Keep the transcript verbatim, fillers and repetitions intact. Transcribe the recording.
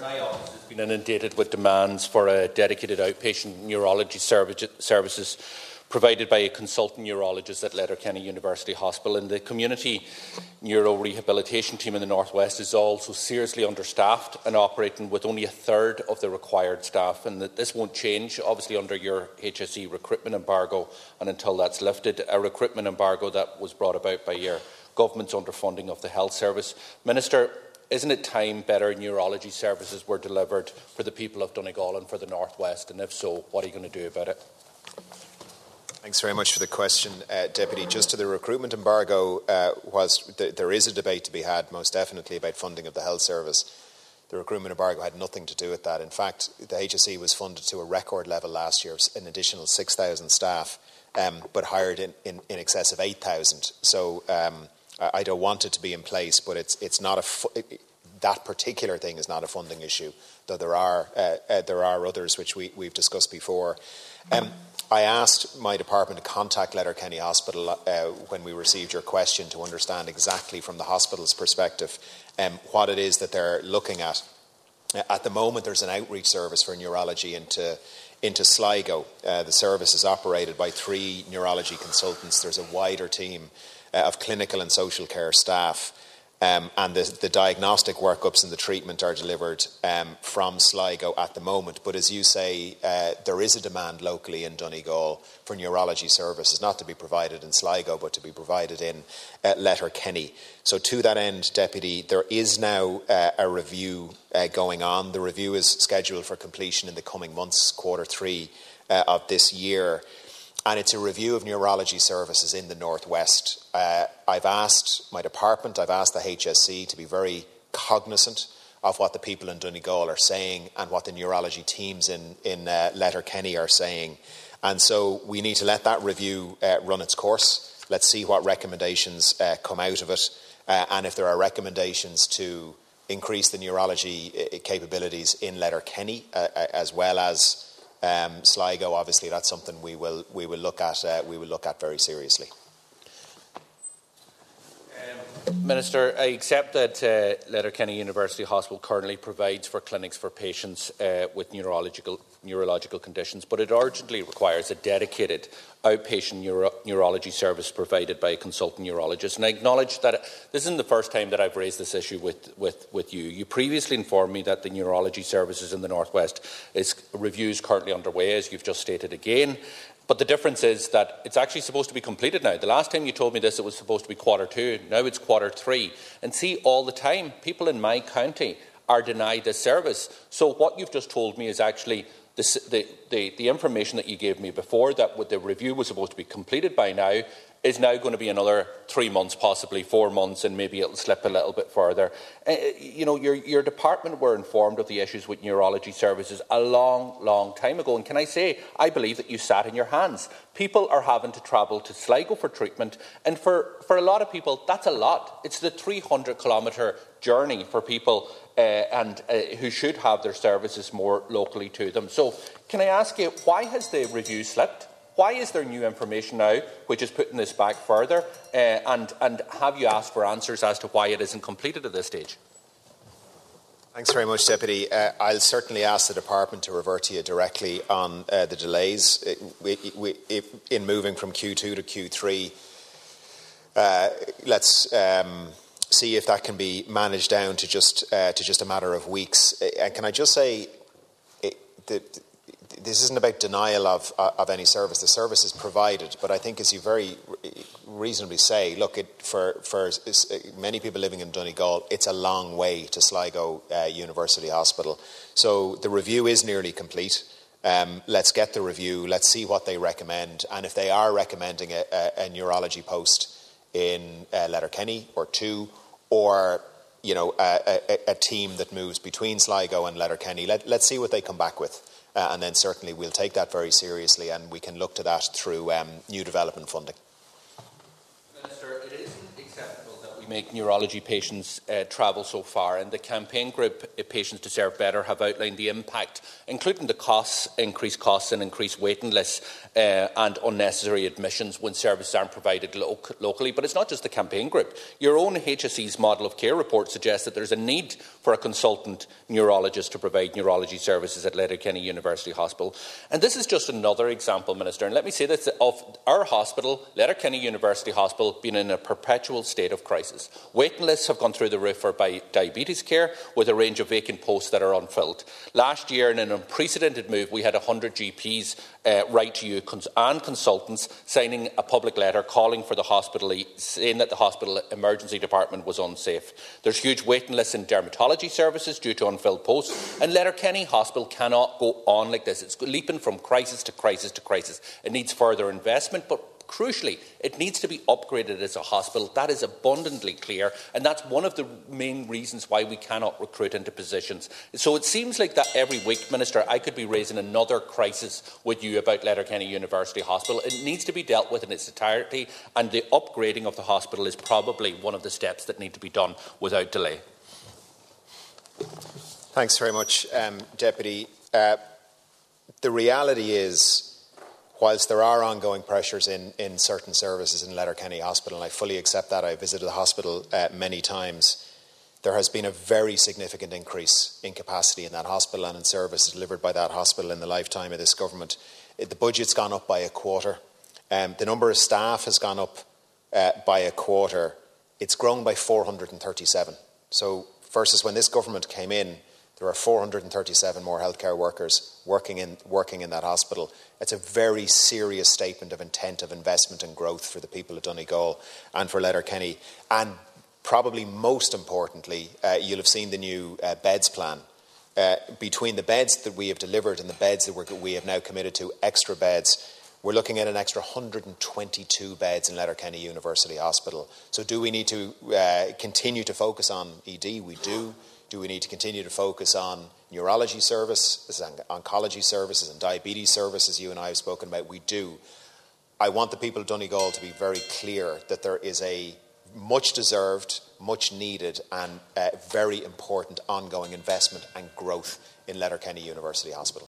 my office has been inundated with demands for a dedicated outpatient neurology services provided by a consultant neurologist at Letterkenny University Hospital. And the community neuro-rehabilitation team in the North West is also seriously understaffed and operating with only a third of the required staff. And that this won't change, obviously, under your H S E recruitment embargo, and until that's lifted, a recruitment embargo that was brought about by your government's underfunding of the health service. Minister, isn't it time better neurology services were delivered for the people of Donegal and for the North West? And if so, what are you going to do about it? Thanks very much for the question, uh, Deputy. Just to the recruitment embargo, uh, whilst th there is a debate to be had, most definitely, about funding of the health service, the recruitment embargo had nothing to do with that. In fact, the H S E was funded to a record level last year, an additional six thousand staff, um, but hired in, in, in excess of eight thousand. So um, I don't want it to be in place, but it's, it's not a fu it, that particular thing is not a funding issue, though there are, uh, uh, there are others which we, we've discussed before. Um, I asked my department to contact Letterkenny Hospital uh, when we received your question to understand exactly from the hospital's perspective um, what it is that they're looking at. Uh, at the moment, there's an outreach service for neurology into, into Sligo. Uh, the service is operated by three neurology consultants. There's a wider team uh, of clinical and social care staff. Um, and the, the diagnostic workups and the treatment are delivered um, from Sligo at the moment. But as you say, uh, there is a demand locally in Donegal for neurology services, not to be provided in Sligo, but to be provided in uh, Letterkenny. So to that end, Deputy, there is now uh, a review uh, going on. The review is scheduled for completion in the coming months, quarter three uh, of this year. And it's a review of neurology services in the North West. Uh, I've asked my department, I've asked the H S E to be very cognizant of what the people in Donegal are saying and what the neurology teams in, in uh, Letterkenny are saying. And so we need to let that review uh, run its course. Let's see what recommendations uh, come out of it. Uh, and if there are recommendations to increase the neurology uh, capabilities in Letterkenny, uh, as well as Um, Sligo, obviously, that's something we will we will look at. Uh, we will look at very seriously. Um, Minister, I accept that uh, Letterkenny University Hospital currently provides for clinics for patients uh, with neurological neurological conditions, but it urgently requires a dedicated outpatient neuro neurology service provided by a consultant neurologist. And I acknowledge that this isn't the first time that I've raised this issue with, with, with you. You previously informed me that the neurology services in the North West is reviews currently underway, as you've just stated again. But the difference is that it's actually supposed to be completed now. The last time you told me this, it was supposed to be quarter two. Now it's quarter three. And see, all the time, people in my county are denied this service. So what you've just told me is actually The, the, the, the information that you gave me before, that the review was supposed to be completed by now, is now going to be another three months, possibly four months, and maybe it'll slip a little bit further. Uh, you know, your, your department were informed of the issues with neurology services a long, long time ago. And can I say, I believe that you sat in your hands. People are having to travel to Sligo for treatment, and for, for a lot of people, that's a lot. It's the three hundred kilometre journey for people uh, and uh, who should have their services more locally to them. So, can I ask you, why has the review slipped? Why is there new information now which is putting this back further? Uh, and, and have you asked for answers as to why it isn't completed at this stage? Thanks very much, Deputy. Uh, I'll certainly ask the department to revert to you directly on uh, the delays it, we, we, it, in moving from Q two to Q three. Uh, let's um, see if that can be managed down to just uh, to just a matter of weeks. And uh, can I just say, it, the, this isn't about denial of uh, of any service. The service is provided, but I think, as you very reasonably say, look, it, for for many people living in Donegal, it's a long way to Sligo uh, University Hospital. So the review is nearly complete. Um, let's get the review. Let's see what they recommend, and if they are recommending a, a, a neurology post in uh, Letterkenny or two, or you know a, a, a team that moves between Sligo and Letterkenny, let, let's see what they come back with. Uh, and then certainly we'll take that very seriously, and we can look to that through um, new development funding. Minister, it isn't acceptable that we we make neurology patients uh, travel so far, and the campaign group uh, Patients Deserve Better have outlined the impact, including the costs, increased costs and increased waiting lists uh, and unnecessary admissions when services aren't provided lo locally. But it's not just the campaign group. Your own H S E's model of care report suggests that there's a need for a consultant neurologist to provide neurology services at Letterkenny University Hospital. And this is just another example, Minister, and let me say this, of our hospital, Letterkenny University Hospital, being in a perpetual state of crisis. Waiting lists have gone through the roof for diabetes care, with a range of vacant posts that are unfilled. Last year, in an unprecedented move, we had one hundred G Ps uh, write to you cons and consultants signing a public letter calling for the hospital, saying that the hospital emergency department was unsafe. There's huge waiting lists in dermatology services due to unfilled posts, and Letterkenny Hospital cannot go on like this. It's leaping from crisis to crisis to crisis. It needs further investment, but crucially, it needs to be upgraded as a hospital. That is abundantly clear, and that's one of the main reasons why we cannot recruit into positions. So it seems like that every week, Minister, I could be raising another crisis with you about Letterkenny University Hospital. It needs to be dealt with in its entirety, and the upgrading of the hospital is probably one of the steps that need to be done without delay. Thanks very much, um, Deputy. Uh, the reality is, whilst there are ongoing pressures in, in certain services in Letterkenny Hospital, and I fully accept that, I visited the hospital uh, many times, there has been a very significant increase in capacity in that hospital and in services delivered by that hospital in the lifetime of this government. The budget's gone up by a quarter. Um, the number of staff has gone up uh, by a quarter. It's grown by four hundred and thirty-seven. So versus when this government came in, there are four hundred and thirty-seven more healthcare workers working in, working in that hospital. It's a very serious statement of intent of investment and growth for the people of Donegal and for Letterkenny. And probably most importantly, uh, you'll have seen the new uh, beds plan. Uh, between the beds that we have delivered and the beds that we're, we have now committed to, extra beds, we're looking at an extra one hundred and twenty-two beds in Letterkenny University Hospital. So do we need to uh, continue to focus on E D? We do. Do we need to continue to focus on neurology services, oncology services and diabetes services you and I have spoken about? We do. I want the people of Donegal to be very clear that there is a much deserved, much needed and uh, very important ongoing investment and growth in Letterkenny University Hospital.